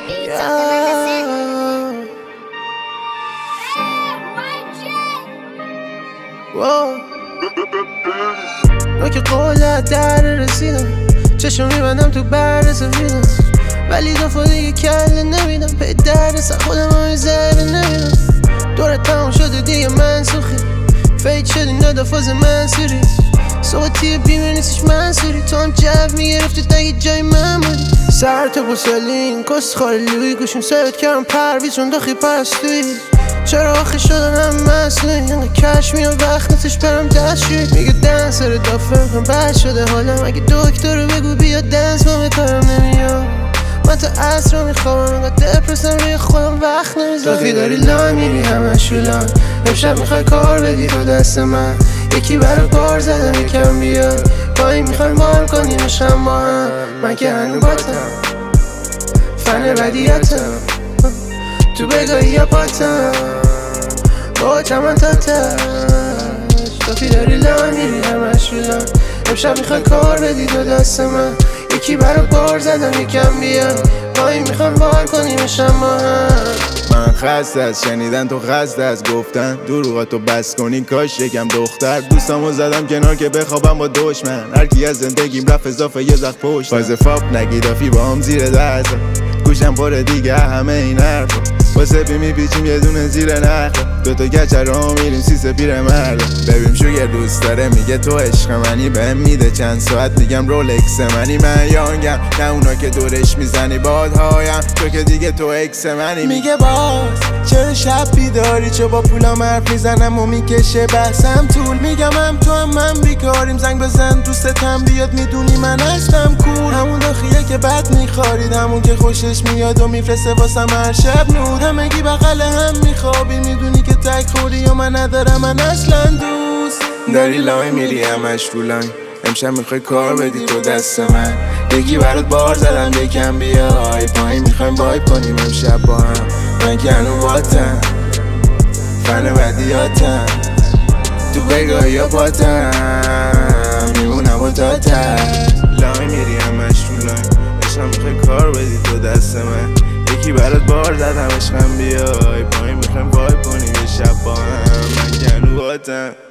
ما که قولت در رسیدم، چشم میبندم تو برد سفیدم، ولی دفعه دیگه کله نمیدم، پی درد سر خودم رو زده نمیدم. دورت تمام شده دیگه منسوخی، فیت شدی ندافاز منصوری، صوتی بیمه نیستش منصوری، تو هم جو میگرفتی تگه جای من بودی. سر تو بسالین کس خالی گوشم سرت کردم پرویز چون دخی پرستوی، چرا آخه شدن هم مسئولی، اینقه کش میاد وقت نیستش برم دستشوی. میگه دنس رو دافر کن بد شده حالم، اگه دکتر رو بگو بیا دنس ما به کارم نمیاد. من تا عصر رو میخوام انقدر دپرسم روی خودم وقت نمیذارم. داخی داری لان میری همش لان، امشب میخوای کار بدی رو دست من، یکی برای بار زدم یکم بیاد پایین میخوای مال کنیمش هم با هم. من که هنو باتم فن بدیتم، تو بگاهی یا پاتم با چمن تاتش. داخی داری لان میری همش لان، امشب میخوای کار بدی رو دست من، یکی برای بار زدم یکم بیاد پایین میخوام بار کنیمش هم با هم. من خسته از شنیدن تو خسته از گفتن دروغاتو بس کنی کاش یکم دختر. دوستامو زدم کنار که بخوابم با دشمن، هرکی از زندگیم رفت اضافه یه زخ پشت. فاز فاپ نگی دافی با هم زیر دست، گوشم پره دیگه همه این حرفا، واسه بی میپیچیم یه دونه زیر نخل، دوتا گچه رو میریم سیسه پیر مرده. ببین شوگر دوست داره میگه تو عشق منی، بهم میده چند ساعت میگم رولکس منی. من یانگم نه اونا که دورش میزنی بادهایم، تو که دیگه تو اکس منی. میگه باز چرا شب بیداری، چه با پولام حرف میزنم و میکشه بحثم طول. میگم هم تو هم من بیکاریم، زنگ بزن دوستتم بیاد میدونی من هستم کول. همون داخیه که بد میخارید، همون که خوشش میاد و میفرسته واسم هر شب نور. همگی بغل هم میخوابی میدونی که تک خوری و من ندارم من اصلا دوست. داری لای میری همش تو لاین، امشب میخوای کار بدی تو دست من، یکی برات بار زدم یکم بیای پایین میخوایم وایب کنیم امشب با هم. من که هنو باتم فن بدیاتم، تو بگاهی یا پاتم میمونم و تاتم. لای میری همش تو لاین، امشب میخوای کار بدی تو دست من، یکی برات بار زدم عشقم بیای پایین میخوایم وایب کنیم یه شب با هم. من که هنو باتم